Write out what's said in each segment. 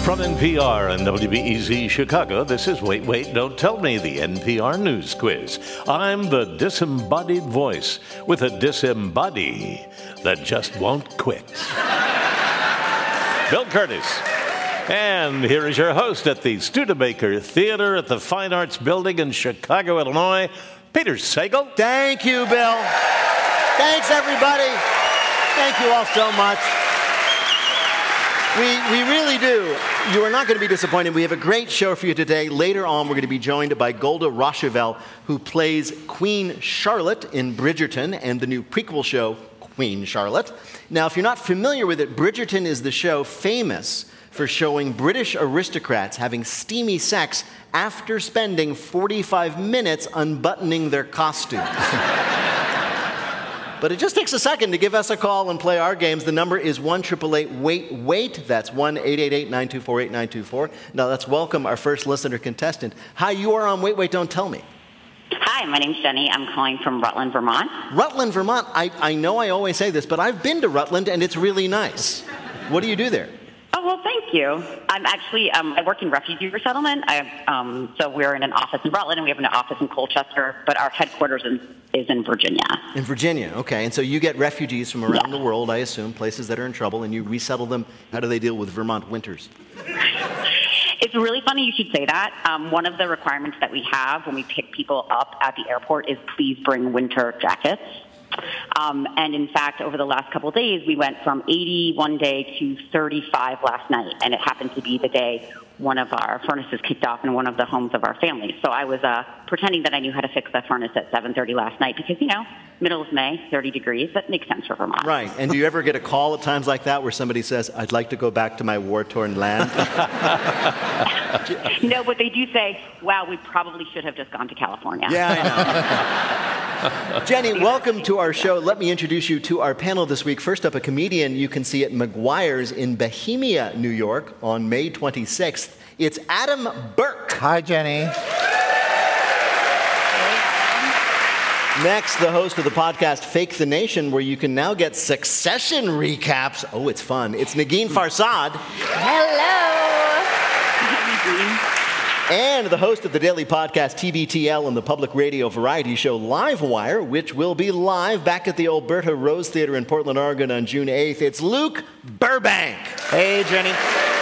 From NPR and WBEZ Chicago, this is Wait, Wait, Don't Tell Me, the NPR News Quiz. I'm the disembodied voice with a disembody that just won't quit. Bill Curtis. And here is your host at the Studebaker Theater at the Fine Arts Building in Chicago, Illinois, Peter Sagal. Thank you, Bill. Thanks, everybody. Thank you all so much. We really do. You are not going to be disappointed. We have a great show for you today. Later on, we're going to be joined by Golda Rosheuvel, who plays Queen Charlotte in Bridgerton and the new prequel show, Queen Charlotte. Now, if you're not familiar with it, Bridgerton is the show famous for showing British aristocrats having steamy sex after spending 45 minutes unbuttoning their costumes. But it just takes a second to give us a call and play our games. The number is 1-888-WAIT-WAIT. That's 1-888-924-8924. Now let's welcome our first listener contestant. Hi, you are on Wait, Wait, Don't Tell Me. Hi, my name's Jenny. I'm calling from Rutland, Vermont. Rutland, Vermont. I know I always say this, but I've been to Rutland, and it's really nice. What do you do there? Oh, well, thank you. I'm actually, I work in refugee resettlement. So we're in an office in Rutland, and we have an office in Colchester, but our headquarters is in Virginia. In Virginia, okay. And so you get refugees from around the world, I assume, places that are in trouble, and you resettle them. How do they deal with Vermont winters? It's really funny you should say that. One of the requirements that we have when we pick people up at the airport is please bring winter jackets. And in fact, over the last couple of days, we went from 80 one day to 35 last night. And it happened to be the day one of our furnaces kicked off in one of the homes of our family. So I was pretending that I knew how to fix that furnace at 7:30 last night because, middle of May, 30 degrees. That makes sense for Vermont. Right. And do you ever get a call at times like that where somebody says, I'd like to go back to my war-torn land? No, but they do say, wow, we probably should have just gone to California. Yeah, I know. Jenny, welcome to our show. Let me introduce you to our panel this week. First up, a comedian you can see at McGuire's in Bohemia, New York on May 26th. It's Adam Burke. Hi, Jenny. Next, the host of the podcast Fake the Nation, where you can now get Succession recaps. Oh, it's fun. It's Negin Farsad. Hello. And the host of the daily podcast TBTL and the public radio variety show Livewire, which will be live back at the Alberta Rose Theater in Portland, Oregon on June 8th. It's Luke Burbank. Hey, Jenny.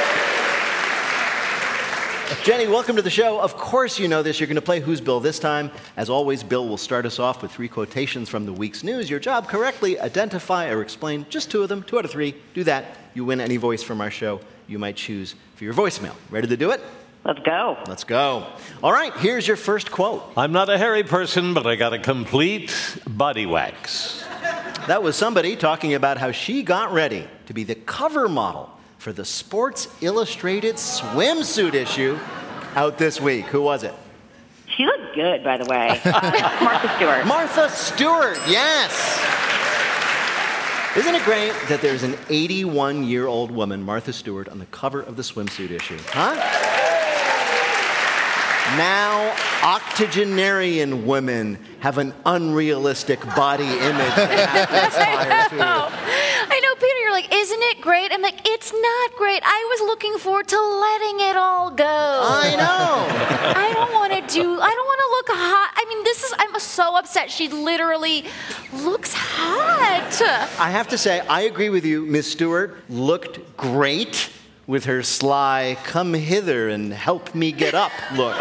Jenny, welcome to the show. Of course you know this. You're going to play Who's Bill this time. As always, Bill will start us off with 3 quotations from the week's news. Your job, correctly identify or explain just 2 of them, 2 out of 3. Do that. You win any voice from our show you might choose for your voicemail. Ready to do it? Let's go. Let's go. All right, here's your first quote. I'm not a hairy person, but I got a complete body wax. That was somebody talking about how she got ready to be the cover model for the Sports Illustrated swimsuit issue out this week. Who was it? She looked good, by the way. Martha Stewart. Martha Stewart, yes. Isn't it great that there's an 81-year-old woman, Martha Stewart, on the cover of the swimsuit issue? Huh? Now, octogenarian women have an unrealistic body image they have to aspire to. I know, Peter, you're like, isn't it great? I'm like, it's not great. I was looking forward to letting it all go. I know. I don't want to look hot. I mean, I'm so upset. She literally looks hot. I have to say, I agree with you. Miss Stewart looked great with her sly, come hither and help me get up look.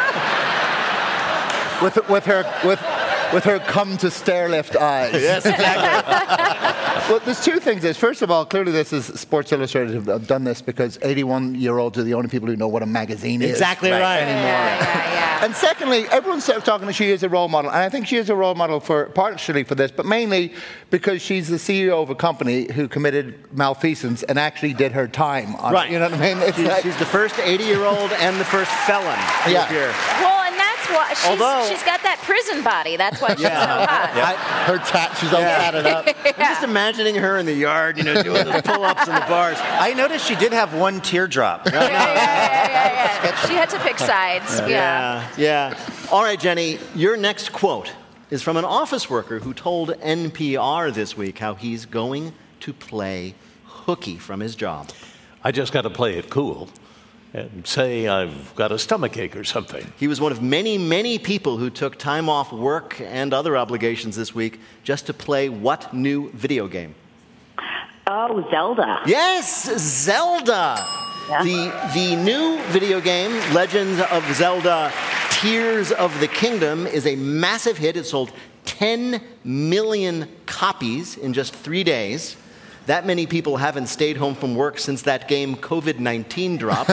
With her come to stairlift eyes. Yes, exactly. Well, there's 2 things. First of all, clearly this is Sports Illustrated have done this because 81-year-olds are the only people who know what a magazine is. Exactly right. Anymore. Yeah. And secondly, everyone's sort of talking that she is a role model. And I think she is a role model partially for this, but mainly because she's the CEO of a company who committed malfeasance and actually did her time on Right. it. You know what I mean? She's the first 80-year-old and the first felon. Yeah. Here. Well, and that's why she's got that prison body. That's why she's so hot. Her she's all tatted up. I'm just imagining her in the yard, doing those pull-ups in the bars. I noticed she did have one teardrop. Yeah. She had to pick sides. Yeah. All right, Jenny, your next quote is from an office worker who told NPR this week how he's going to play hooky from his job. I just got to play it cool. and say I've got a stomachache or something. He was one of many, many people who took time off work and other obligations this week just to play what new video game? Oh, Zelda. Yes, Zelda. Yeah. The new video game, Legends of Zelda Tears of the Kingdom, is a massive hit. It sold 10 million copies in just 3 days. That many people haven't stayed home from work since that game COVID-19 dropped.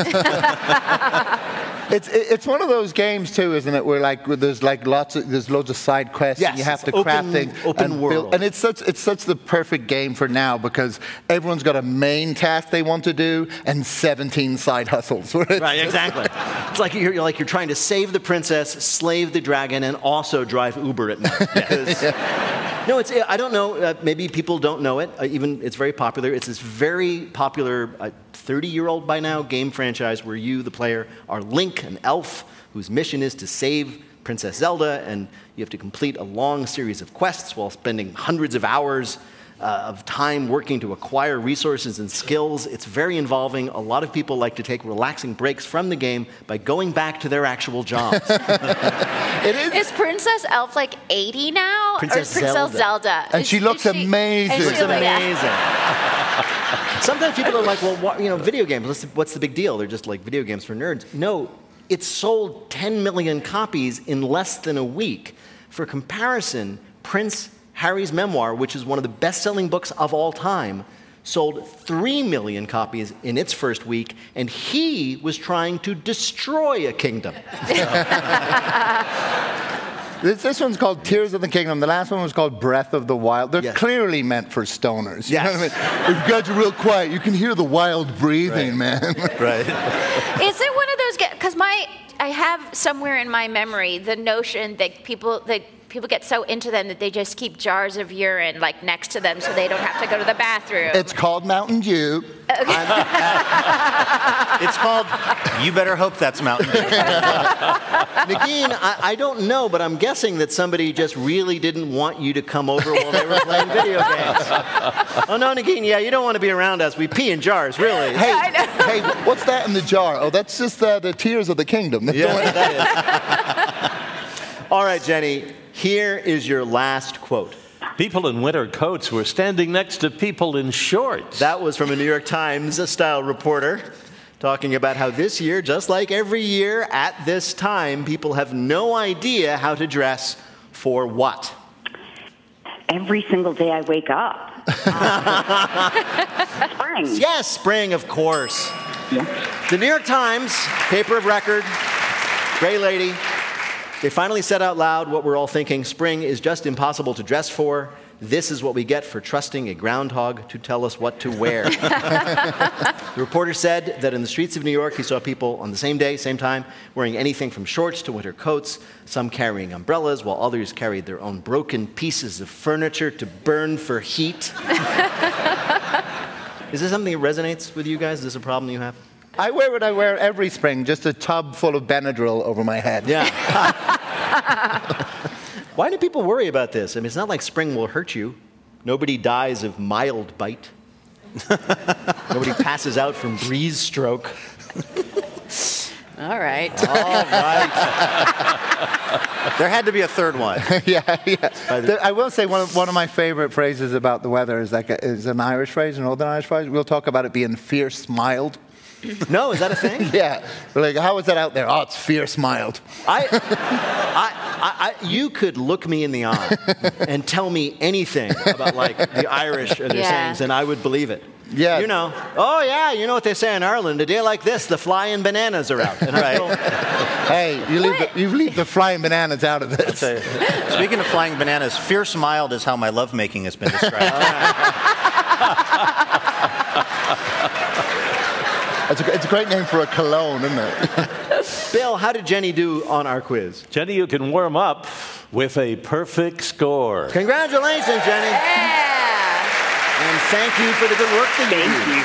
It's one of those games too, isn't it? Where there's loads of side quests. Yes, and you have to it's craft things. open world. And it's such the perfect game for now because everyone's got a main task they want to do and 17 side hustles. Right, exactly. It's like you're trying to save the princess, slave the dragon, and also drive Uber at night. Because, no, I don't know. Maybe people don't know it. Even it's very popular. It's this very popular 30-year-old by now game franchise where you, the player, are Link, an elf whose mission is to save Princess Zelda, and you have to complete a long series of quests while spending hundreds of hours of time working to acquire resources and skills. It's very involving. A lot of people like to take relaxing breaks from the game by going back to their actual jobs. Is Princess Elf like 80 now? Princess or Princess Zelda. Zelda? And she looks amazing. It's Really, amazing. Sometimes people are like, well, video games, what's the big deal? They're just like video games for nerds. No, it sold 10 million copies in less than a week. For comparison, Prince Harry's memoir, which is one of the best-selling books of all time, sold 3 million copies in its first week, and he was trying to destroy a kingdom. This one's called Tears of the Kingdom. The last one was called Breath of the Wild. They're Yes. clearly meant for stoners. You Yes. know what I mean? If you guys are real quiet, you can hear the wild breathing, man. Right. Is it one of those? Because I have somewhere in my memory the notion that people get so into them that they just keep jars of urine like next to them so they don't have to go to the bathroom. It's called Mountain Dew. It's called You Better Hope That's Mountain Dew. Nagin, I don't know, but I'm guessing that somebody just really didn't want you to come over while they were playing video games. Oh, no, Nagin, yeah, you don't want to be around us. We pee in jars, really. Hey, what's that in the jar? Oh, that's just the Tears of the Kingdom. Yeah, that is. All right, Jenny, here is your last quote. People in winter coats were standing next to people in shorts. That was from a New York Times style reporter talking about how this year, just like every year at this time, people have no idea how to dress for what? Every single day I wake up. Spring. Yes, spring, of course. Yeah. The New York Times, paper of record, gray lady, they finally said out loud what we're all thinking. Spring is just impossible to dress for. This is what we get for trusting a groundhog to tell us what to wear. The reporter said that in the streets of New York, he saw people on the same day, same time, wearing anything from shorts to winter coats, some carrying umbrellas, while others carried their own broken pieces of furniture to burn for heat. Is this something that resonates with you guys? Is this a problem you have? I wear what I wear every spring, just a tub full of Benadryl over my head. Yeah. Why do people worry about this? I mean, it's not like spring will hurt you. Nobody dies of mild bite. Nobody passes out from breeze stroke. All right. All right. There had to be a third one. yeah. I will say one of my favorite phrases about the weather is an Irish phrase, an Northern Irish phrase. We'll talk about it being fierce mild. No, is that a thing? Yeah. We're like, how is that out there? Oh, it's fierce mild. You could look me in the eye and tell me anything about like the Irish or their sayings, and I would believe it. Yeah. You know, oh yeah, you know what they say in Ireland, a day like this, the flying bananas are out. And Right. Hey, you leave the flying bananas out of this. Speaking of flying bananas, fierce mild is how my lovemaking has been described. It's a great name for a cologne, isn't it? Bill, how did Jenny do on our quiz? Jenny, you can warm up with a perfect score. Congratulations, Jenny. Yeah. And thank you for the good work that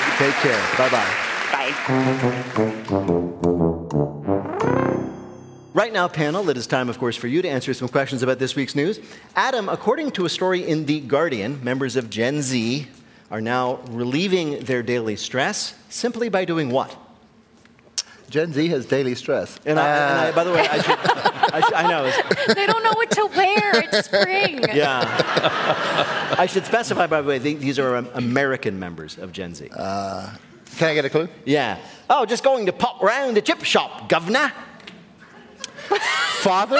you do. Take care. Bye-bye. Bye. Right now, panel, it is time, of course, for you to answer some questions about this week's news. Adam, according to a story in The Guardian, members of Gen Z are now relieving their daily stress simply by doing what? Gen Z has daily stress. And I, by the way, I know. They don't know what to wear. It's spring. Yeah. I should specify, by the way, these are American members of Gen Z. Can I get a clue? Yeah. Oh, just going to pop round the chip shop, governor. Father?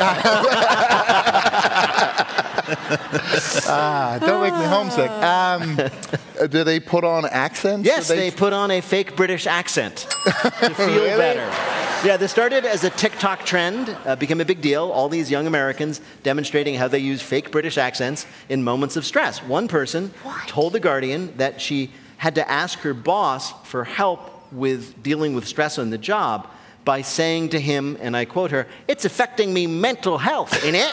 Don't make me homesick. Do they put on accents? Yes, they put on a fake British accent to feel better. Yeah, this started as a TikTok trend, became a big deal. All these young Americans demonstrating how they use fake British accents in moments of stress. One person told The Guardian that she had to ask her boss for help with dealing with stress on the job by saying to him, and I quote her, "It's affecting me mental health, innit?"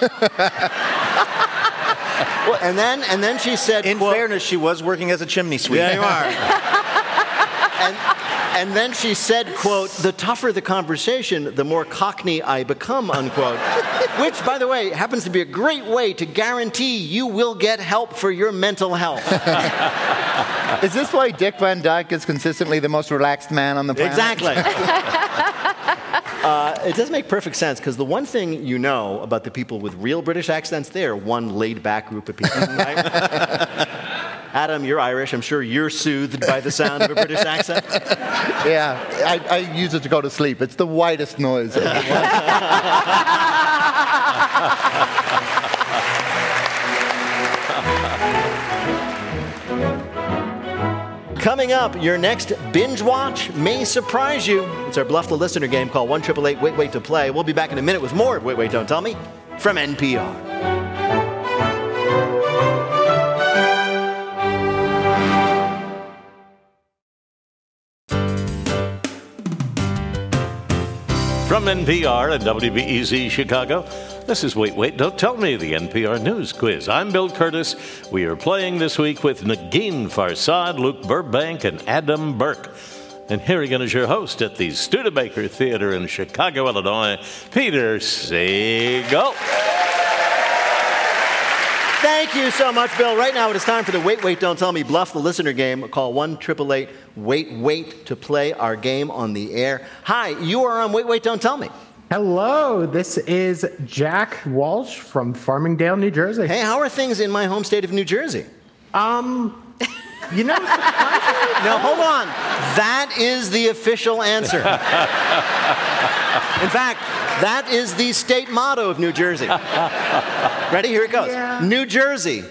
Well, and then she said, In fairness, she was working as a chimney sweep. Yeah, you are. and then she said, quote, "The tougher the conversation, the more Cockney I become," unquote. Which, by the way, happens to be a great way to guarantee you will get help for your mental health. Is this why Dick Van Dyke is consistently the most relaxed man on the planet? Exactly. It does make perfect sense, because the one thing you know about the people with real British accents, they're one laid-back group of people, right? Adam, you're Irish. I'm sure you're soothed by the sound of a British accent. Yeah, I use it to go to sleep. It's the whitest noise. Coming up, your next binge watch may surprise you. It's our Bluff the Listener game called 1-888-WAIT-WAIT to play. We'll be back in a minute with more of Wait, Wait, Don't Tell Me from NPR. From NPR and WBEZ Chicago, this is Wait, Wait, Don't Tell Me, the NPR News Quiz. I'm Bill Curtis. We are playing this week with Negin Farsad, Luke Burbank, and Adam Burke. And here again is your host at the Studebaker Theater in Chicago, Illinois, Peter Sagal. Thank you so much, Bill. Right now it is time for the Wait, Wait, Don't Tell Me Bluff the Listener game. Call 1-888-WAIT-WAIT to play our game on the air. Hi, you are on Wait, Wait, Don't Tell Me. Hello, this is Jack Walsh from Farmingdale, New Jersey. Hey, how are things in my home state of New Jersey? You know, No, hold on. That is the official answer. In fact, that is the state motto of New Jersey. Ready? Here it goes. Yeah. New Jersey.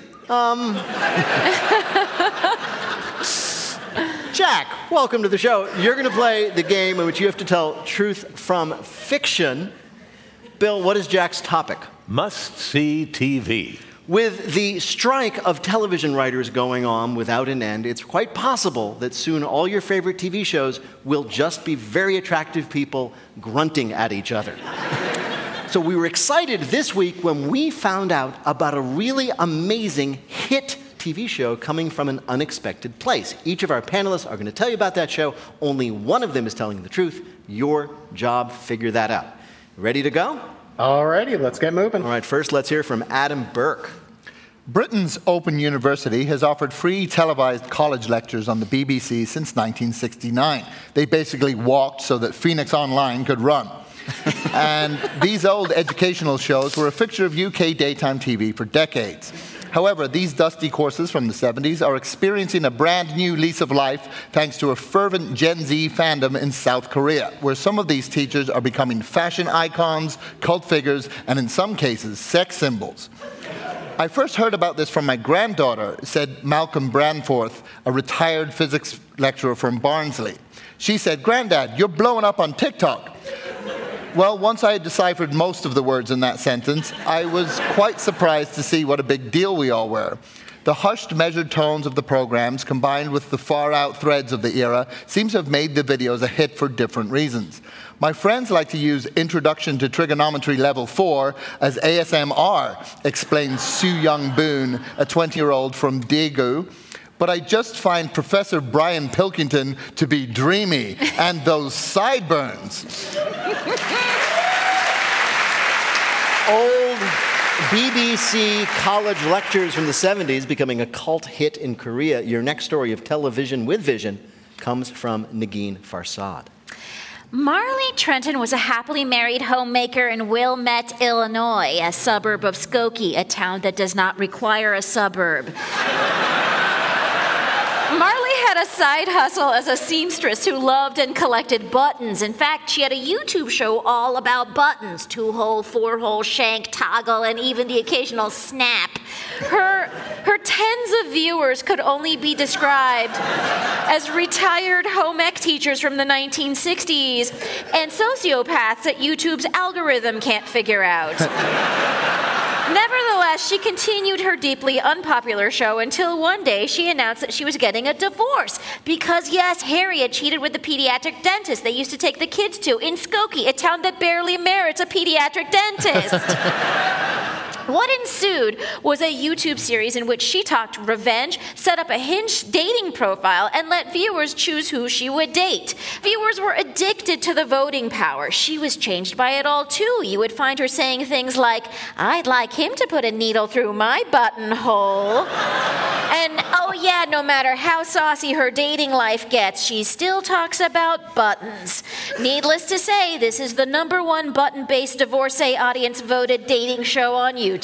Jack, welcome to the show. You're going to play the game in which you have to tell truth from fiction. Bill, what is Jack's topic? Must-see TV. With the strike of television writers going on without an end, it's quite possible that soon all your favorite TV shows will just be very attractive people grunting at each other. So we were excited this week when we found out about a really amazing hit TV show coming from an unexpected place. Each of our panelists are going to tell you about that show. Only one of them is telling the truth. Your job, figure that out. Ready to go? Alrighty, let's get moving. All right, first let's hear from Adam Burke. Britain's Open University has offered free televised college lectures on the BBC since 1969. They basically walked so that Phoenix Online could run. And these old educational shows were a fixture of UK daytime TV for decades. However, these dusty courses from the 70s are experiencing a brand new lease of life thanks to a fervent Gen Z fandom in South Korea, where some of these teachers are becoming fashion icons, cult figures, and in some cases, sex symbols. I first heard about this from my granddaughter, said Malcolm Branforth, a retired physics lecturer from Barnsley. She said, "Granddad, you're blowing up on TikTok." Well, once I had deciphered most of the words in that sentence, I was quite surprised to see what a big deal we all were. The hushed, measured tones of the programs, combined with the far-out threads of the era, seems to have made the videos a hit for different reasons. My friends like to use Introduction to Trigonometry Level 4 as ASMR, explains Sue Young Boone, a 20-year-old from Daegu. But I just find Professor Brian Pilkington to be dreamy, and those sideburns. Old BBC college lectures from the 70s becoming a cult hit in Korea. Your next story of television with vision comes from Negin Farsad. Marley Trenton was a happily married homemaker in Wilmette, Illinois, a suburb of Skokie, a town that does not require a suburb. Marley had a side hustle as a seamstress who loved and collected buttons. In fact, she had a YouTube show all about buttons: 2-hole, 4-hole, shank, toggle, and even the occasional snap. Her tens of viewers could only be described as retired home ec teachers from the 1960s and sociopaths that YouTube's algorithm can't figure out. Nevertheless, she continued her deeply unpopular show until one day she announced that she was getting a divorce because, yes, Harry had cheated with the pediatric dentist they used to take the kids to in Skokie, a town that barely merits a pediatric dentist. What ensued was a YouTube series in which she talked revenge, set up a Hinge dating profile, and let viewers choose who she would date. Viewers were addicted to the voting power. She was changed by it all, too. You would find her saying things like, "I'd like him to put a needle through my buttonhole." And, oh yeah, no matter how saucy her dating life gets, she still talks about buttons. Needless to say, this is the #1 button-based divorcee audience-voted dating show on YouTube.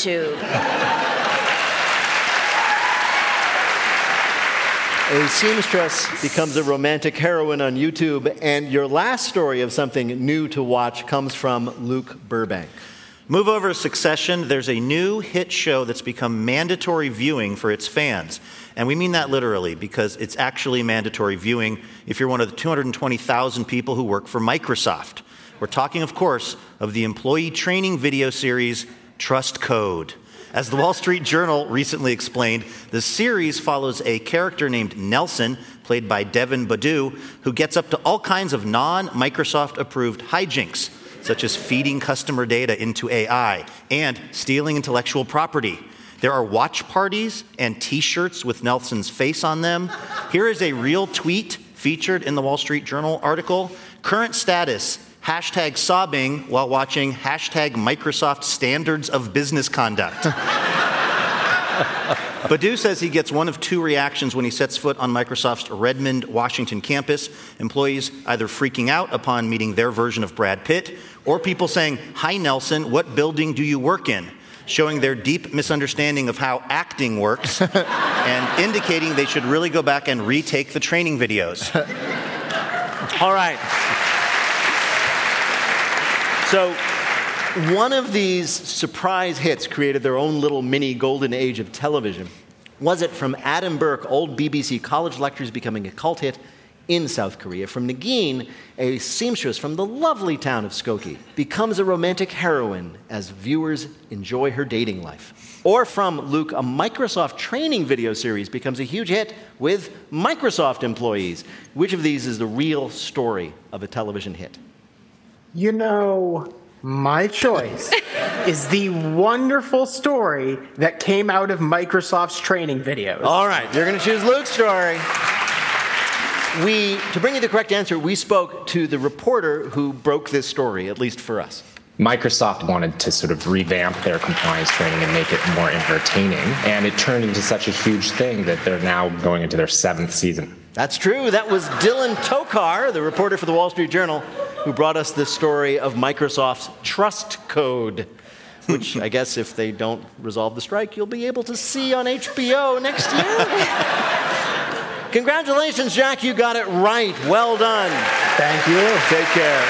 A seamstress becomes a romantic heroine on YouTube, and your last story of something new to watch comes from Luke Burbank. Move over Succession. There's a new hit show that's become mandatory viewing for its fans. And we mean that literally because it's actually mandatory viewing if you're one of the 220,000 people who work for Microsoft. We're talking, of course, of the employee training video series Trust Code. As the Wall Street Journal recently explained, the series follows a character named Nelson, played by Devin Badu, who gets up to all kinds of non-Microsoft-approved hijinks, such as feeding customer data into AI and stealing intellectual property. There are watch parties and T-shirts with Nelson's face on them. Here is a real tweet featured in the Wall Street Journal article. Current status: #sobbing while watching #Microsoft Standards of Business Conduct. Badu says he gets one of two reactions when he sets foot on Microsoft's Redmond, Washington campus. Employees either freaking out upon meeting their version of Brad Pitt, or people saying, "Hi Nelson, what building do you work in?" showing their deep misunderstanding of how acting works and indicating they should really go back and retake the training videos. All right. So one of these surprise hits created their own little mini golden age of television. Was it from Adam Burke, old BBC college lectures becoming a cult hit in South Korea? From Nagin, a seamstress from the lovely town of Skokie becomes a romantic heroine as viewers enjoy her dating life. Or from Luke, a Microsoft training video series becomes a huge hit with Microsoft employees. Which of these is the real story of a television hit? You know, my choice is the wonderful story that came out of Microsoft's training videos. All right, you're going to choose Luke's story. To bring you the correct answer, we spoke to the reporter who broke this story, at least for us. Microsoft wanted to sort of revamp their compliance training and make it more entertaining, and it turned into such a huge thing that they're now going into their 7th season. That's true. That was Dylan Tokar, the reporter for the Wall Street Journal, who brought us this story of Microsoft's Trust Code, which I guess if they don't resolve the strike, you'll be able to see on HBO next year. Congratulations, Jack. You got it right. Well done. Thank you. Take care.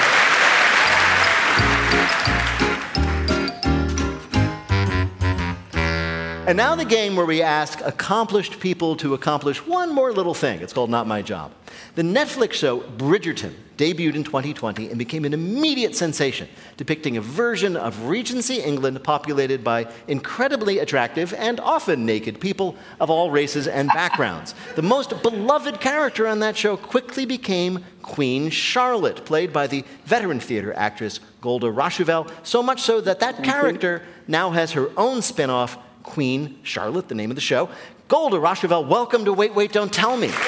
And now the game where we ask accomplished people to accomplish one more little thing. It's called Not My Job. The Netflix show Bridgerton debuted in 2020 and became an immediate sensation, depicting a version of Regency England populated by incredibly attractive and often naked people of all races and backgrounds. The most beloved character on that show quickly became Queen Charlotte, played by the veteran theater actress Golda Rosheuvel, so much so that character now has her own spin-off, Queen Charlotte, the name of the show. Golda Rosheuvel, welcome to Wait, Wait, Don't Tell Me.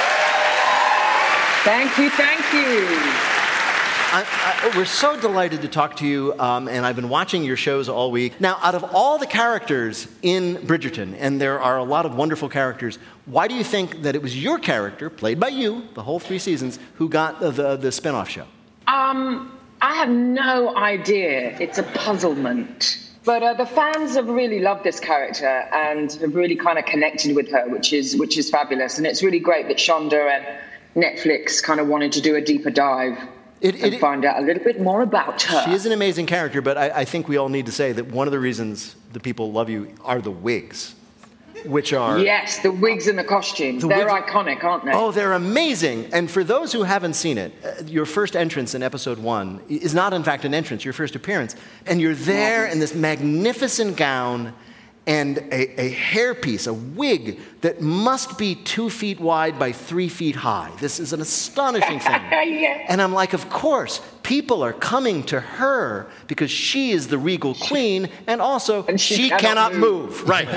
Thank you, thank you. We're so delighted to talk to you, and I've been watching your shows all week. Now, out of all the characters in Bridgerton, and there are a lot of wonderful characters, why do you think that it was your character, played by you, the whole 3 seasons, who got the spin-off show? I have no idea. It's a puzzlement. But the fans have really loved this character and have really kind of connected with her, which is fabulous. And it's really great that Shonda and Netflix kind of wanted to do a deeper dive and find out a little bit more about her. She is an amazing character, but I think we all need to say that one of the reasons the people love you are the wigs, which are... Yes, the wigs and the costumes. They're iconic, aren't they? Oh, they're amazing. And for those who haven't seen it, your first entrance in episode 1 is not, in fact, an entrance, your first appearance. And you're there in this magnificent gown and a hairpiece, a wig that must be 2 feet wide by 3 feet high. This is an astonishing thing. Yeah. And I'm like, of course, people are coming to her because she is the regal queen, and also she cannot move. Right.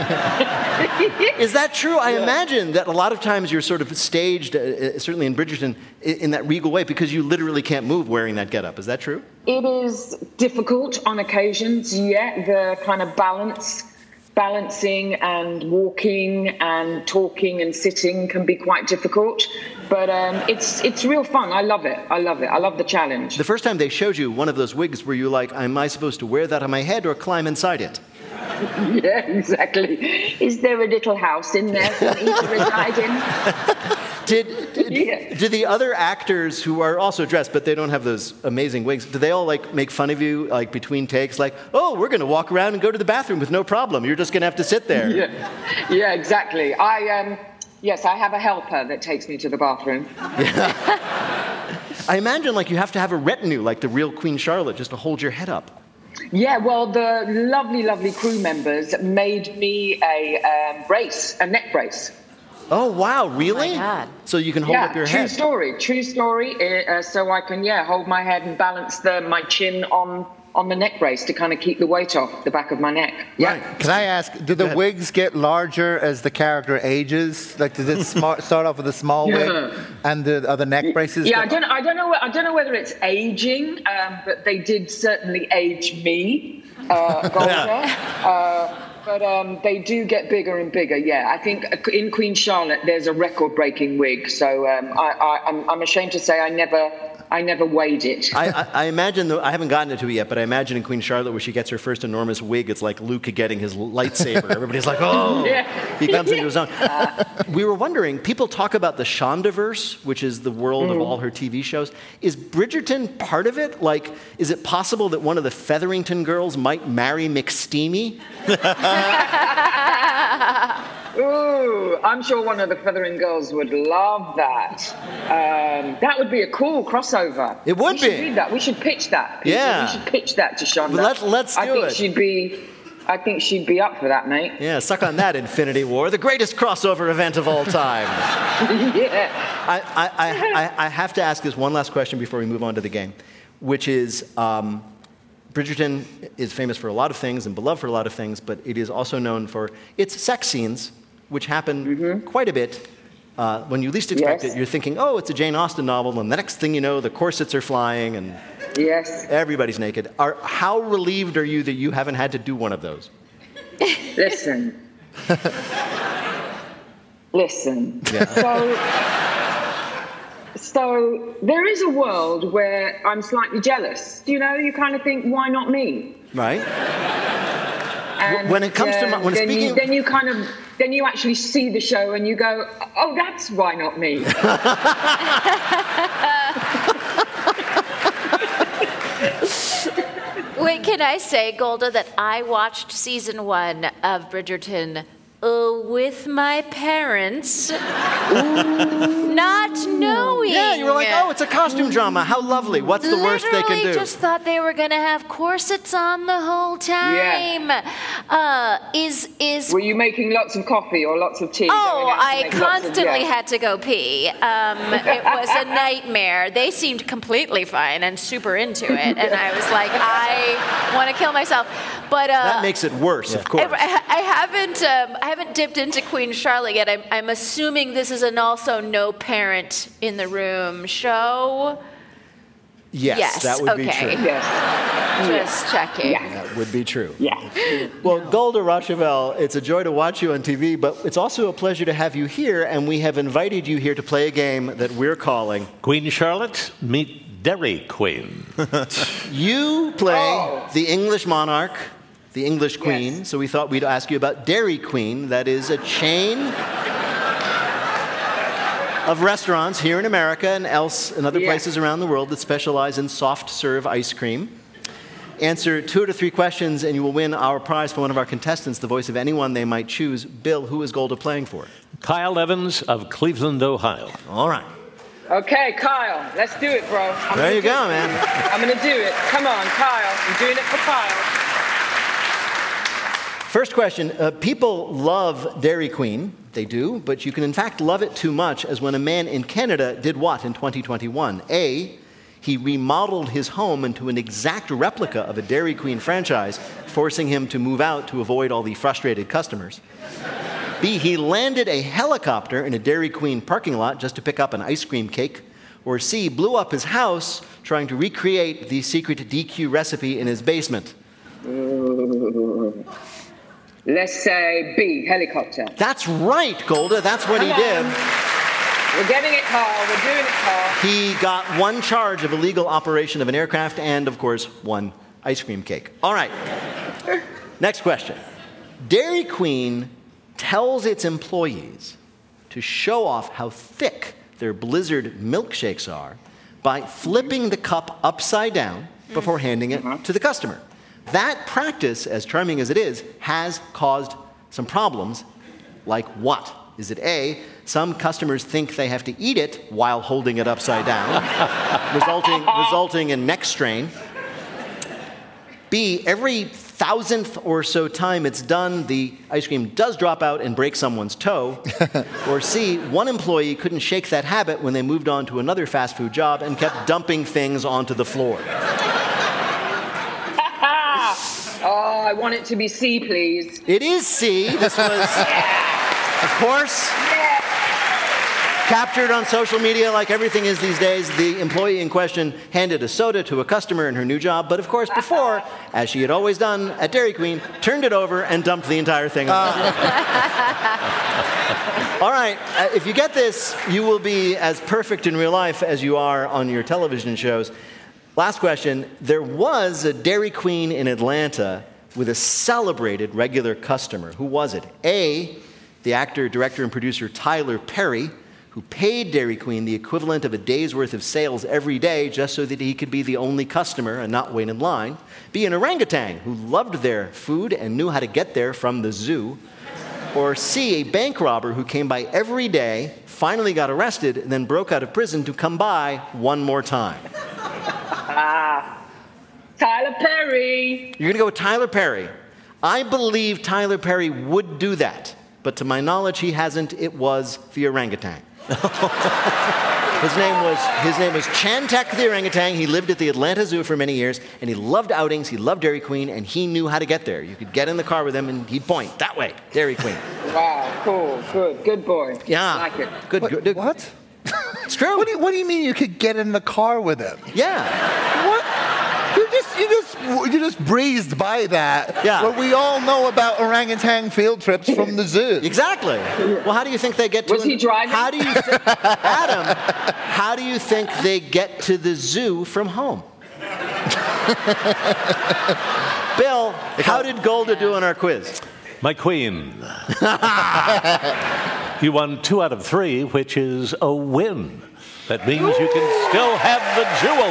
Is that true? I imagine that a lot of times you're sort of staged, certainly in Bridgerton, in that regal way because you literally can't move wearing that getup. Is that true? It is difficult on occasions, yeah. The kind of balancing and walking and talking and sitting can be quite difficult, but it's real fun. I love it. I love the challenge. The first time they showed you one of those wigs, were you like, am I supposed to wear that on my head or climb inside it? Yeah, exactly. Is there a little house in there for me to reside in? Did the other actors who are also dressed, but they don't have those amazing wigs, do they all like make fun of you like between takes? Like, oh, we're going to walk around and go to the bathroom with no problem. You're just going to have to sit there. Yeah, exactly. Yes, I have a helper that takes me to the bathroom. Yeah. I imagine like you have to have a retinue like the real Queen Charlotte just to hold your head up. Yeah, well, the lovely, lovely crew members made me a neck brace. Oh, wow, really? Oh, my God. So you can hold up your head. True story. So I can, hold my head and balance my chin on the neck brace to kind of keep the weight off the back of my neck. Yeah. Right. Can I ask, do the wigs get larger as the character ages? Like, does it start off with a small wig and are the neck braces? Yeah, I don't know whether it's aging, but they did certainly age me, Golda. But they do get bigger and bigger, yeah. I think in Queen Charlotte, there's a record-breaking wig. So I'm ashamed to say I never weighed it. I imagine, I haven't gotten into it yet, but I imagine in Queen Charlotte where she gets her first enormous wig, it's like Luke getting his lightsaber. Everybody's like, oh, he comes into his own. We were wondering, people talk about the Shondaverse, which is the world of all her TV shows. Is Bridgerton part of it? Like, is it possible that one of the Featherington girls might marry McSteamy? Ooh, I'm sure one of the Feathering girls would love that. That would be a cool crossover. It would be. We should read that. We should pitch that. Yeah. We should pitch that to Shonda. Let's do it. I think she'd be up for that, mate. Yeah, suck on that, Infinity War, the greatest crossover event of all time. Yeah. I have to ask this one last question before we move on to the game, which is Bridgerton is famous for a lot of things and beloved for a lot of things, but it is also known for its sex scenes, which happen quite a bit. When you least expect it, you're thinking, oh, it's a Jane Austen novel, and the next thing you know, the corsets are flying, and everybody's naked. How relieved are you that you haven't had to do one of those? Listen. Yeah. So there is a world where I'm slightly jealous. You know, you kind of think, why not me? Right. And when it comes to speaking, then you actually see the show and you go, oh, that's why not me. Wait, can I say, Golda, that I watched season 1 of Bridgerton with my parents, not knowing. Yeah, you were like, oh, it's a costume drama. How lovely. What's the worst they can do? Literally just thought they were going to have corsets on the whole time. Were you making lots of coffee or lots of tea? Oh, I constantly had to go pee. It was a nightmare. They seemed completely fine and super into it. And I was like, I want to kill myself. But that makes it worse, of course. I haven't dipped into Queen Charlotte yet. I'm assuming this is an also no parent in the room show. Yes, that would be true. Yes. Just checking. Yeah. That would be true. Yeah. Well, Golda Rosheuvel, it's a joy to watch you on TV, but it's also a pleasure to have you here, and we have invited you here to play a game that we're calling Queen Charlotte, meet Dairy Queen? You play the English monarch, the English queen, so we thought we'd ask you about Dairy Queen. That is a chain of restaurants here in America and other places around the world that specialize in soft serve ice cream. Answer 2 out of 3 questions and you will win our prize for one of our contestants, the voice of anyone they might choose. Bill, who is Golda playing for? Kyle Evans of Cleveland, Ohio. All right. Okay, Kyle, let's do it, bro. There you go, man. I'm going to do it. Come on, Kyle. I'm doing it for Kyle. First question. People love Dairy Queen. They do, but you can in fact love it too much, as when a man in Canada did what in 2021? A, he remodeled his home into an exact replica of a Dairy Queen franchise, forcing him to move out to avoid all the frustrated customers. B, he landed a helicopter in a Dairy Queen parking lot just to pick up an ice cream cake. Or C, blew up his house trying to recreate the secret DQ recipe in his basement. Let's say B, helicopter. That's right, Golda. That's what he did. We're getting it, Carl. We're doing it, Carl. He got 1 charge of illegal operation of an aircraft and, of course, 1 ice cream cake. All right. Next question. Dairy Queen tells its employees to show off how thick their Blizzard milkshakes are by flipping the cup upside down before handing it to the customer. That practice, as charming as it is, has caused some problems. Like what? Is it A, some customers think they have to eat it while holding it upside down, resulting in neck strain? B, every 1,000th or so time it's done, the ice cream does drop out and break someone's toe. Or C, one employee couldn't shake that habit when they moved on to another fast food job and kept dumping things onto the floor. Oh, I want it to be C, please. It is C. This was, of course, captured on social media like everything is these days. The employee in question handed a soda to a customer in her new job, but of course before, as she had always done at Dairy Queen, turned it over and dumped the entire thing on the floor. All right, if you get this, you will be as perfect in real life as you are on your television shows. Last question. There was a Dairy Queen in Atlanta with a celebrated regular customer. Who was it? A, the actor, director, and producer Tyler Perry, who paid Dairy Queen the equivalent of a day's worth of sales every day just so that he could be the only customer and not wait in line. B, an orangutan who loved their food and knew how to get there from the zoo. Or C, a bank robber who came by every day, finally got arrested, and then broke out of prison to come by one more time. Tyler Perry. You're going to go with Tyler Perry. I believe Tyler Perry would do that, but to my knowledge, he hasn't. It was the orangutan. His name was Chantek the orangutan. He lived at the Atlanta Zoo for many years, and he loved outings. He loved Dairy Queen, and he knew how to get there. You could get in the car with him, and he'd point that way, Dairy Queen. Wow, cool, good boy. Yeah, I like it. Good. What? It's true. What do you mean you could get in the car with him? Yeah. What? You just breezed by that. Yeah. But we all know about orangutan field trips from the zoo. Exactly. Well, how do you think they get to? Was he driving? How do you think, Adam? How do you think they get to the zoo from home? Bill, how did Golda do on our quiz? My queen. You won 2 out of 3, which is a win. That means you can still have the jewels.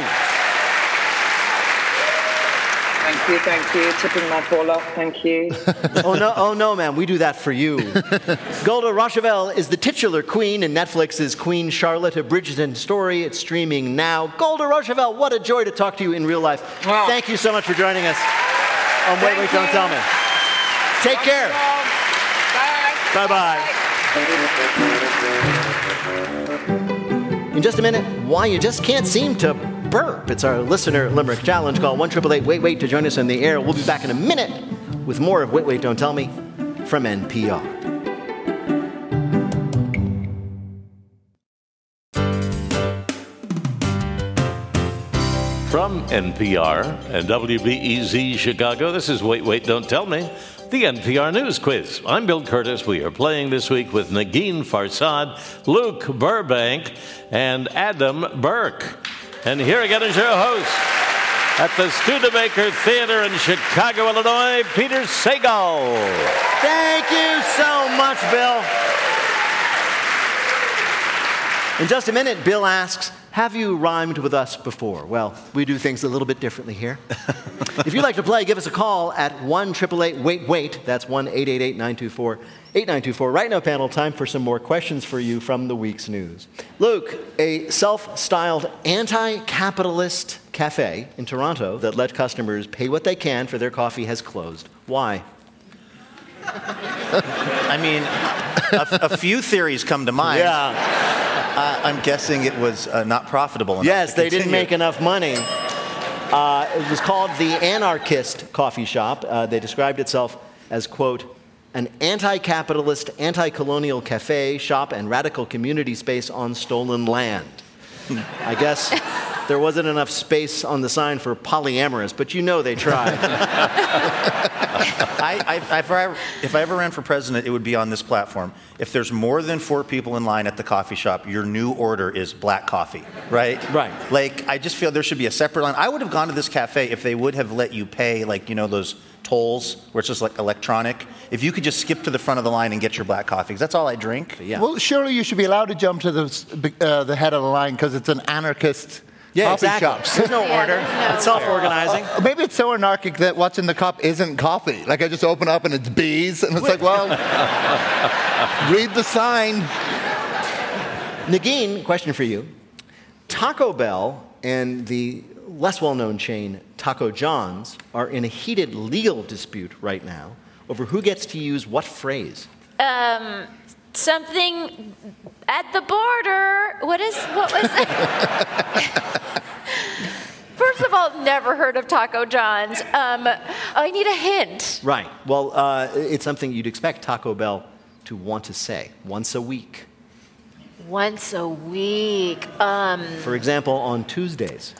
Thank you. Tipping my ball off, thank you. Oh no, man, we do that for you. Golda Rosheuvel is the titular queen in Netflix's Queen Charlotte, a Bridgerton story. It's streaming now. Golda Rosheuvel, what a joy to talk to you in real life. Wow. Thank you so much for joining us on Wait, Don't Tell Me. Take care. Bye-bye. In just a minute, why you just can't seem to burp. It's our listener limerick challenge. Call 1-888-WAIT-WAIT to join us on the air. We'll be back in a minute with more of Wait, Don't Tell Me from NPR. From NPR and WBEZ Chicago, this is Wait, Don't Tell Me, the NPR News Quiz. I'm Bill Curtis. We are playing this week with Negin Farsad, Luke Burbank, and Adam Burke. And here again is your host at the Studebaker Theater in Chicago, Illinois, Peter Sagal. Thank you so much, Bill. In just a minute, Bill asks, have you rhymed with us before? Well, we do things a little bit differently here. If you'd like to play, give us a call at 1-888-WAIT-WAIT. That's 1-888-924-8924. Right now, panel, time for some more questions for you from the week's news. Luke, a self-styled anti-capitalist cafe in Toronto that let customers pay what they can for their coffee has closed. Why? I mean, a few theories come to mind. Yeah. I'm guessing it was not profitable enough. Yes, they didn't make enough money. It was called the Anarchist Coffee Shop. They described itself as, quote, an anti-capitalist, anti-colonial cafe, shop, and radical community space on stolen land. I guess there wasn't enough space on the sign for polyamorous, but you know they tried. If I ever ran for president, it would be on this platform. If there's more than 4 people in line at the coffee shop, your new order is black coffee, right? Right. Like, I just feel there should be a separate line. I would have gone to this cafe if they would have let you pay, like, you know, those tolls where it's just like electronic. If you could just skip to the front of the line and get your black coffee, because that's all I drink. Yeah. Well, surely you should be allowed to jump to the head of the line because it's an anarchist coffee shop. There's no order. It's self-organizing. Maybe it's so anarchic that what's in the cup isn't coffee. Like I just open up and it's bees, and it's like, well, read the sign. Nagin, question for you. Taco Bell and the less well-known chain Taco John's are in a heated legal dispute right now over who gets to use what phrase. Something at the border. What was it? First of all, never heard of Taco John's. I need a hint. Right. Well, it's something you'd expect Taco Bell to want to say once a week. Once a week. For example, on Tuesdays.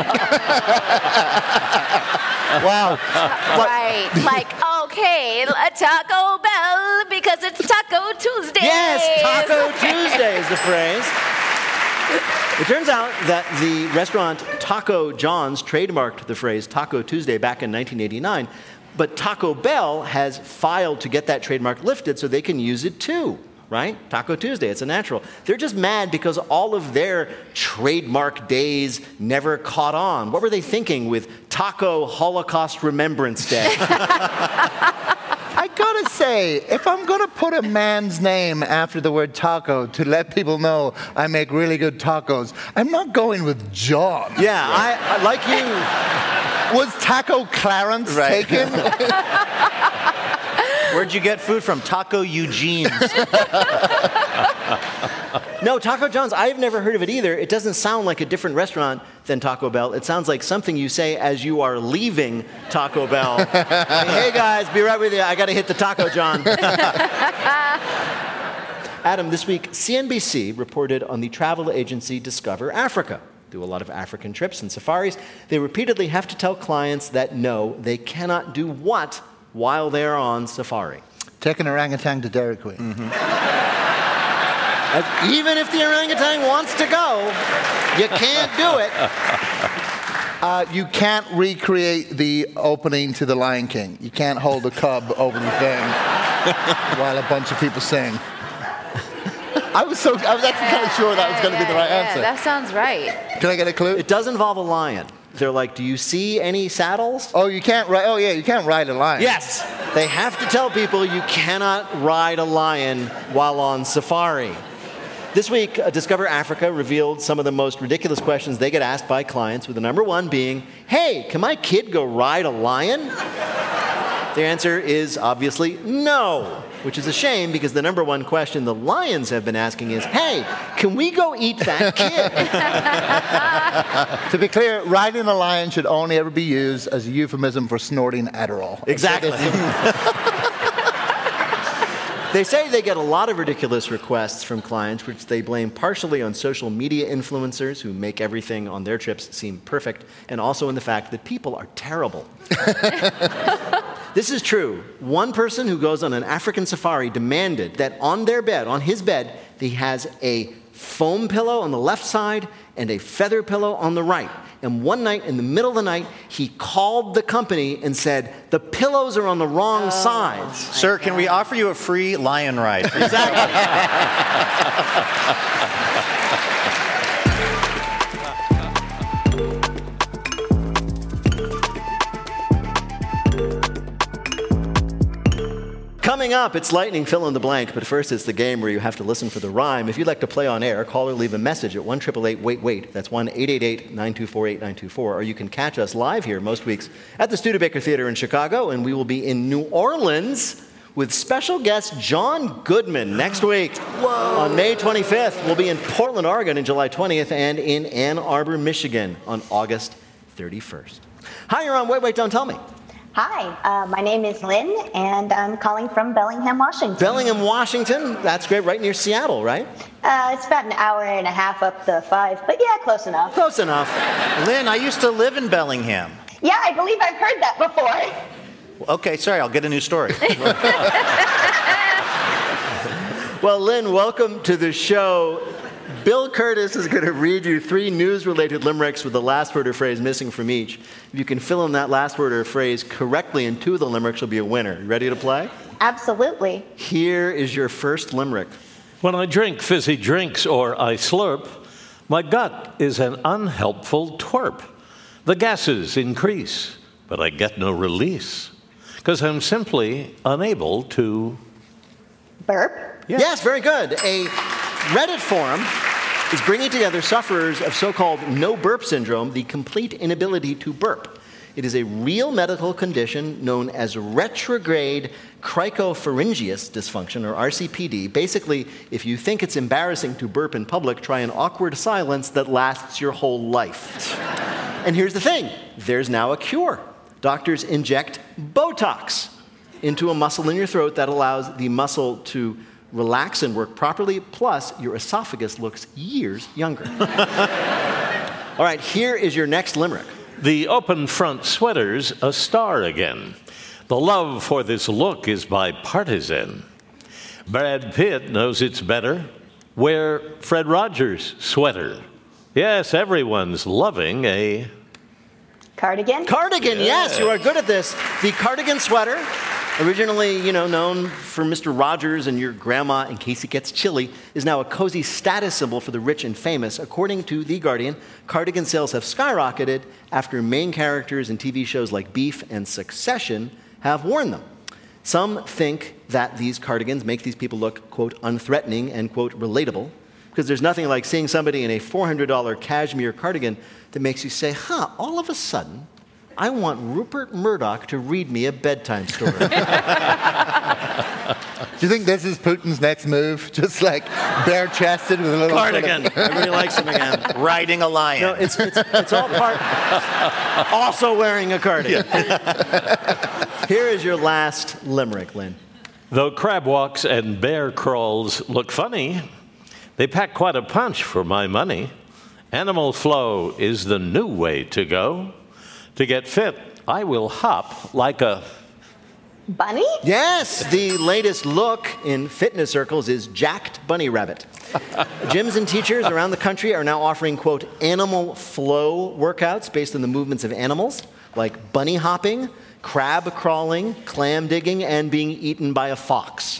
Wow. Right. Like, okay, Taco Bell because it's Taco Tuesday. Yes, Taco Tuesday is the phrase. It turns out that the restaurant Taco John's trademarked the phrase Taco Tuesday back in 1989, but Taco Bell has filed to get that trademark lifted so they can use it too. Right? Taco Tuesday, it's a natural. They're just mad because all of their trademark days never caught on. What were they thinking with Taco Holocaust Remembrance Day? I gotta say, if I'm gonna put a man's name after the word taco to let people know I make really good tacos, I'm not going with John. Yeah, I like you. Was Taco Clarence taken? Where'd you get food from? Taco Eugene's. No, Taco John's, I've never heard of it either. It doesn't sound like a different restaurant than Taco Bell. It sounds like something you say as you are leaving Taco Bell. Like, hey guys, be right with you. I got to hit the Taco John. Adam, this week, CNBC reported on the travel agency Discover Africa. Do a lot of African trips and safaris. They repeatedly have to tell clients that no, they cannot do what while they're on safari. Take an orangutan to Dairy Queen. Mm-hmm. Even if the orangutan wants to go, you can't do it. You can't recreate the opening to The Lion King. You can't hold a cub over the thing while a bunch of people sing. I was actually kind of sure that was going to be the right answer. That sounds right. Can I get a clue? It does involve a lion. They're like, do you see any saddles? Oh, you can't ride. Oh, yeah, you can't ride a lion. Yes, they have to tell people you cannot ride a lion while on safari. This week, Discover Africa revealed some of the most ridiculous questions they get asked by clients, with the number one being, hey, can my kid go ride a lion? The answer is obviously no, which is a shame because the number one question the lions have been asking is, hey, can we go eat that kid? To be clear, riding a lion should only ever be used as a euphemism for snorting Adderall. Exactly. They say they get a lot of ridiculous requests from clients, which they blame partially on social media influencers who make everything on their trips seem perfect, and also in the fact that people are terrible. This is true. One person who goes on an African safari demanded that on their bed, on his bed, he has a foam pillow on the left side and a feather pillow on the right. And one night, in the middle of the night, he called the company and said, the pillows are on the wrong sides. Sir, can we offer you a free lion ride? Coming up, it's Lightning Fill in the Blank, but first it's the game where you have to listen for the rhyme. If you'd like to play on air, call or leave a message at 1-888-WAIT-WAIT. That's 1-888-924-8924. Or you can catch us live here most weeks at the Studebaker Theater in Chicago, and we will be in New Orleans with special guest John Goodman next week. Whoa. On May 25th. We'll be in Portland, Oregon on July 20th, and in Ann Arbor, Michigan on August 31st. Hi, you're on Wait, Wait, Don't Tell Me. Hi, my name is Lynn, and I'm calling from Bellingham, Washington. Bellingham, Washington? That's great. Right near Seattle, right? It's about an hour and a half up the 5, but yeah, close enough. Close enough. Lynn, I used to live in Bellingham. Yeah, I believe I've heard that before. Okay, sorry, I'll get a new story. Well, Lynn, welcome to the show. Bill Curtis is going to read you 3 news-related limericks with the last word or phrase missing from each. If you can fill in that last word or phrase correctly in 2 of the limericks, you'll be a winner. You ready to play? Absolutely. Here is your first limerick. When I drink fizzy drinks or I slurp, my gut is an unhelpful twerp. The gases increase, but I get no release, because I'm simply unable to... Burp? Yeah. Yes, very good. A Reddit forum is bringing together sufferers of so-called no-burp syndrome, the complete inability to burp. It is a real medical condition known as retrograde cricopharyngeus dysfunction, or RCPD. Basically, if you think it's embarrassing to burp in public, try an awkward silence that lasts your whole life. And here's the thing. There's now a cure. Doctors inject Botox into a muscle in your throat that allows the muscle to relax and work properly, plus your esophagus looks years younger. All right, here is your next limerick. The open front sweater's a star again. The love for this look is bipartisan. Brad Pitt knows it's better. Wear Fred Rogers' sweater. Yes, everyone's loving a... Cardigan? Cardigan, yes, you are good at this. The cardigan sweater, originally, known for Mr. Rogers and your grandma in case it gets chilly, is now a cozy status symbol for the rich and famous. According to The Guardian, cardigan sales have skyrocketed after main characters in TV shows like Beef and Succession have worn them. Some think that these cardigans make these people look, quote, unthreatening and, quote, relatable, because there's nothing like seeing somebody in a $400 cashmere cardigan that makes you say, all of a sudden, I want Rupert Murdoch to read me a bedtime story. Do you think this is Putin's next move? Just like bare-chested with a little cardigan. Everybody likes him again. Riding a lion. No, it's all part. Also wearing a cardigan. Yeah. Here is your last limerick, Lynn. Though crab walks and bear crawls look funny, they pack quite a punch for my money. Animal flow is the new way to go. To get fit, I will hop like a... Bunny? Yes, the latest look in fitness circles is jacked bunny rabbit. Gyms and teachers around the country are now offering, quote, animal flow workouts based on the movements of animals, like bunny hopping, crab crawling, clam digging, and being eaten by a fox.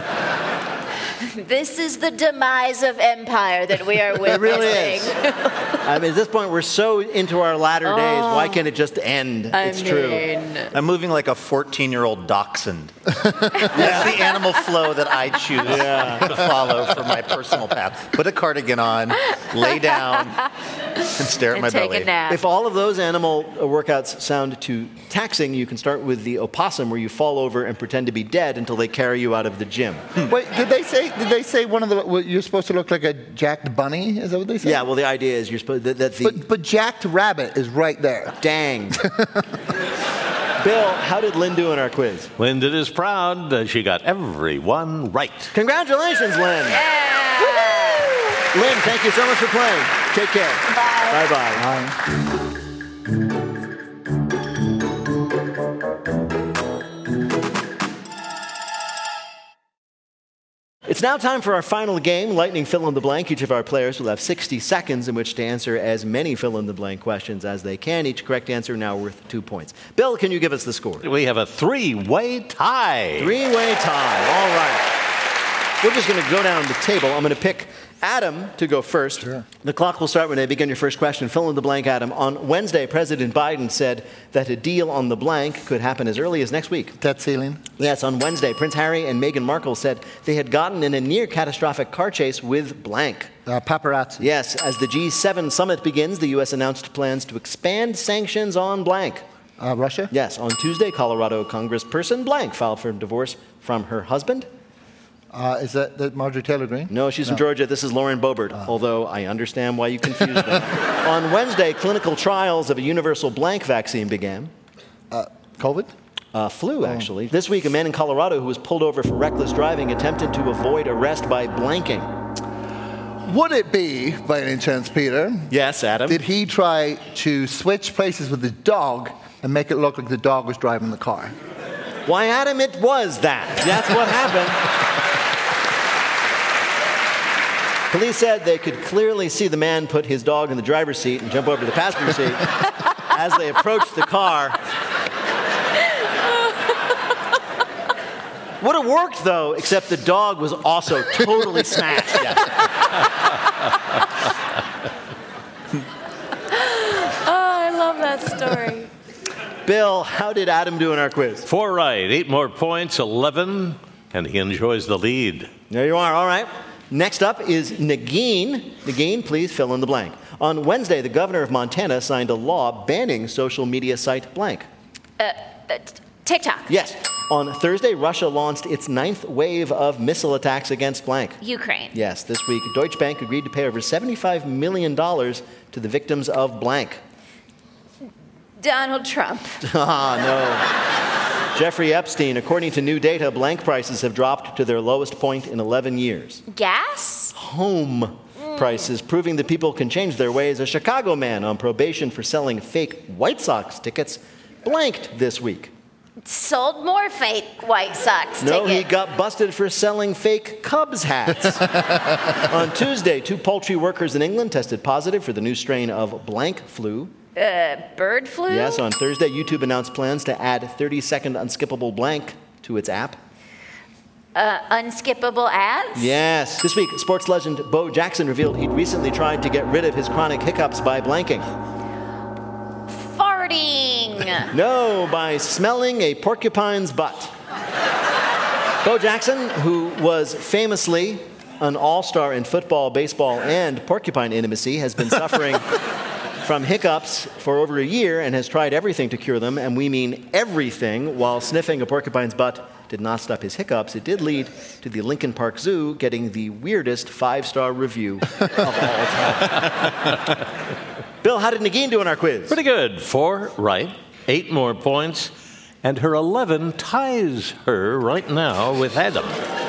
This is the demise of empire that we are witnessing. It really is. I mean, at this point, we're so into our latter days. Why can't it just end? It's true. I'm moving like a 14-year-old dachshund. That's the animal flow that I choose to follow for my personal path. Put a cardigan on, lay down, and stare at my take belly. a nap. If all of those animal workouts sound too taxing, you can start with the opossum, where you fall over and pretend to be dead until they carry you out of the gym. Wait, did they say you're supposed to look like a jacked bunny? Is that what they said? Yeah, well, the idea is you're supposed but jacked rabbit is right there. Dang. Bill, how did Lynn do in our quiz? Lynn did is proud. She got everyone right. Congratulations, Lynn. Yeah. Woo-hoo! Lynn, thank you so much for playing. Take care. Bye. Bye-bye. It's now time for our final game, Lightning Fill in the Blank. Each of our players will have 60 seconds in which to answer as many fill-in-the-blank questions as they can. Each correct answer now worth 2 points. Bill, can you give us the score? We have a three-way tie. Three-way tie. All right. We're just going to go down the table. I'm going to pick Adam to go first. Sure. The clock will start when I begin your first question. Fill in the blank, Adam. On Wednesday, President Biden said that a deal on the blank could happen as early as next week. Debt ceiling. Yes, on Wednesday, Prince Harry and Meghan Markle said they had gotten in a near-catastrophic car chase with blank. Paparazzi. Yes, as the G7 summit begins, the U.S. announced plans to expand sanctions on blank. Russia. Yes, on Tuesday, Colorado Congressperson blank filed for divorce from her husband. Is that Marjorie Taylor Greene? No, she's from Georgia. This is Lauren Boebert, although I understand why you confused them. On Wednesday, clinical trials of a universal blank vaccine began. COVID? Flu, actually. This week, a man in Colorado who was pulled over for reckless driving attempted to avoid arrest by blanking. Would it be, by any chance, Peter? Yes, Adam? Did he try to switch places with the dog and make it look like the dog was driving the car? Why, Adam, it was that. That's what happened. Police said they could clearly see the man put his dog in the driver's seat and jump over to the passenger seat as they approached the car. Would have worked, though, except the dog was also totally smashed. Yes. I love that story. Bill, how did Adam do in our quiz? 4 right, 8 more points, 11, and he enjoys the lead. There you are. All right. Next up is Nagin. Nagin, please fill in the blank. On Wednesday, the governor of Montana signed a law banning social media site blank. TikTok. Yes. On Thursday, Russia launched its 9th wave of missile attacks against blank. Ukraine. Yes. This week, Deutsche Bank agreed to pay over $75 million to the victims of blank. Donald Trump. No. Jeffrey Epstein. According to new data, blank prices have dropped to their lowest point in 11 years. Gas? Home prices, proving that people can change their ways. A Chicago man on probation for selling fake White Sox tickets blanked this week. Sold more fake White Sox tickets. No, he got busted for selling fake Cubs hats. On Tuesday, 2 poultry workers in England tested positive for the new strain of blank flu. Bird flu? Yes, on Thursday, YouTube announced plans to add 30-second unskippable blank to its app. Unskippable ads? Yes. This week, sports legend Bo Jackson revealed he'd recently tried to get rid of his chronic hiccups by blanking. Farting. No, by smelling a porcupine's butt. Bo Jackson, who was famously an all-star in football, baseball, and porcupine intimacy, has been suffering from hiccups for over a year and has tried everything to cure them, and we mean everything. While sniffing a porcupine's butt did not stop his hiccups, it did lead to the Lincoln Park Zoo getting the weirdest 5-star review of all time. Bill, how did Nagin do in our quiz? Pretty good. 4 right, 8 more points, and her 11 ties her right now with Adam.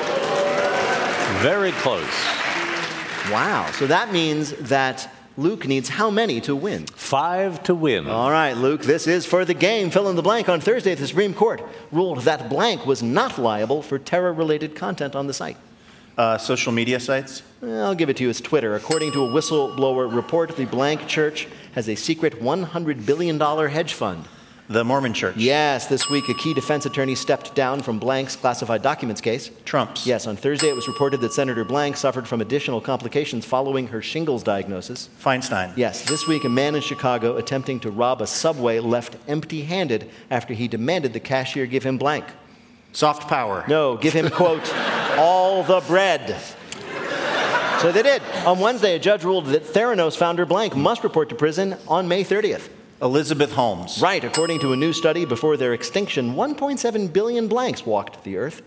Very close. Wow. So that means that Luke needs how many to win? 5 to win. All right, Luke, this is for the game. Fill in the blank. On Thursday, the Supreme Court ruled that blank was not liable for terror-related content on the site. Social media sites? I'll give it to you. It's Twitter. According to a whistleblower report, the blank church has a secret $100 billion hedge fund. The Mormon Church? Yes. This week, a key defense attorney stepped down from Blank's classified documents case. Trump's? Yes. On Thursday, it was reported that Senator Blank suffered from additional complications following her shingles diagnosis. Feinstein? Yes. This week, a man in Chicago attempting to rob a Subway left empty-handed after he demanded the cashier give him blank. Soft power? No, give him, quote, all the bread. So they did. On Wednesday, a judge ruled that Theranos founder Blank must report to prison on May 30th. Elizabeth Holmes? Right. According to a new study, before their extinction, 1.7 billion blanks walked the earth.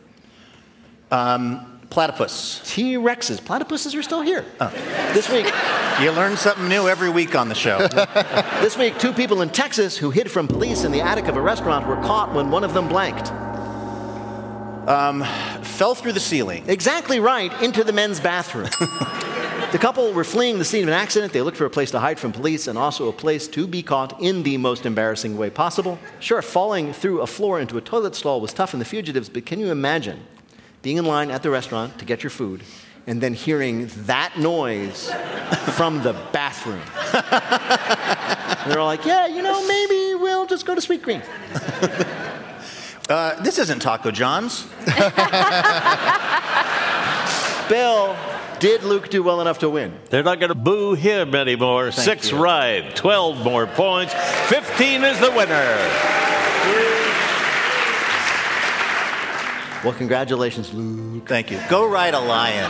Platypus? T-Rexes. Platypuses are still here. Oh. This week... You learn something new every week on the show. This week, 2 people in Texas who hid from police in the attic of a restaurant were caught when one of them blanked. Fell through the ceiling. Exactly right, into the men's bathroom. The couple were fleeing the scene of an accident. They looked for a place to hide from police and also a place to be caught in the most embarrassing way possible. Sure, falling through a floor into a toilet stall was tough on the fugitives, but can you imagine being in line at the restaurant to get your food and then hearing that noise from the bathroom. And they're all like, yeah, maybe we'll just go to Sweet Green. This isn't Taco John's. Bill, did Luke do well enough to win? They're not going to boo him anymore. Thank 6 you. right, 12 more points. 15 is the winner. Well, congratulations, Luke. Thank you. Go ride a lion.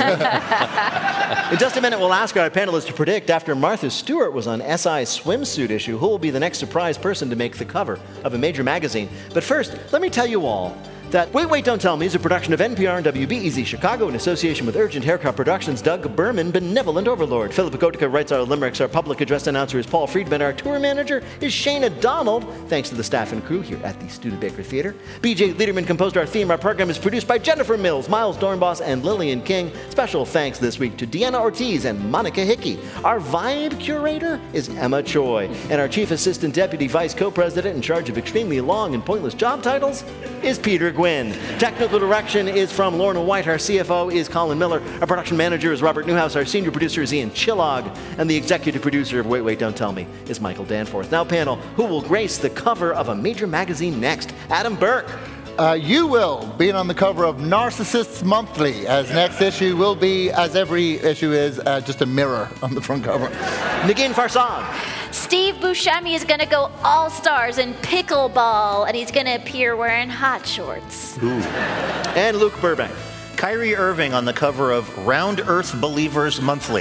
In just a minute, we'll ask our panelists to predict, after Martha Stewart was on SI's swimsuit issue, who will be the next surprise person to make the cover of a major magazine. But first, let me tell you all that Wait, Wait, Don't Tell Me is a production of NPR and WBEZ Chicago in association with Urgent Haircut Productions, Doug Berman, Benevolent Overlord. Philip Gotica writes our limericks. Our public address announcer is Paul Friedman. Our tour manager is Shayna Donald, thanks to the staff and crew here at the Studebaker Theater. BJ Liederman composed our theme. Our program is produced by Jennifer Mills, Miles Dornbos, and Lillian King. Special thanks this week to Deanna Ortiz and Monica Hickey. Our vibe curator is Emma Choi. And our chief assistant deputy vice co-president in charge of extremely long and pointless job titles is Peter Gwynn. Technical direction is from Lorna White. Our CFO is Colin Miller. Our production manager is Robert Newhouse. Our senior producer is Ian Chillog. And the executive producer of Wait, Wait, Don't Tell Me is Michael Danforth. Now, panel, who will grace the cover of a major magazine next? Adam Burke. You will, being on the cover of Narcissists Monthly, as next issue will be, as every issue is, just a mirror on the front cover. Negin Farsad. Steve Buscemi is going to go all-stars in pickleball, and he's going to appear wearing hot shorts. Ooh. And Luke Burbank. Kyrie Irving on the cover of Round Earth Believers Monthly.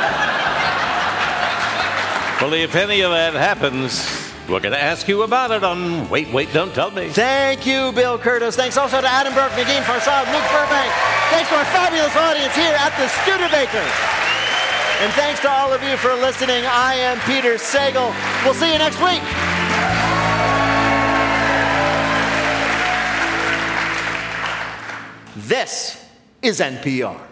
Well, if any of that happens, we're going to ask you about it on Wait, Wait, Don't Tell Me. Thank you, Bill Curtis. Thanks also to Adam Burke, Negin Farsad, Luke Burbank. Thanks to our fabulous audience here at the Studebaker. And thanks to all of you for listening. I am Peter Sagal. We'll see you next week. This is NPR.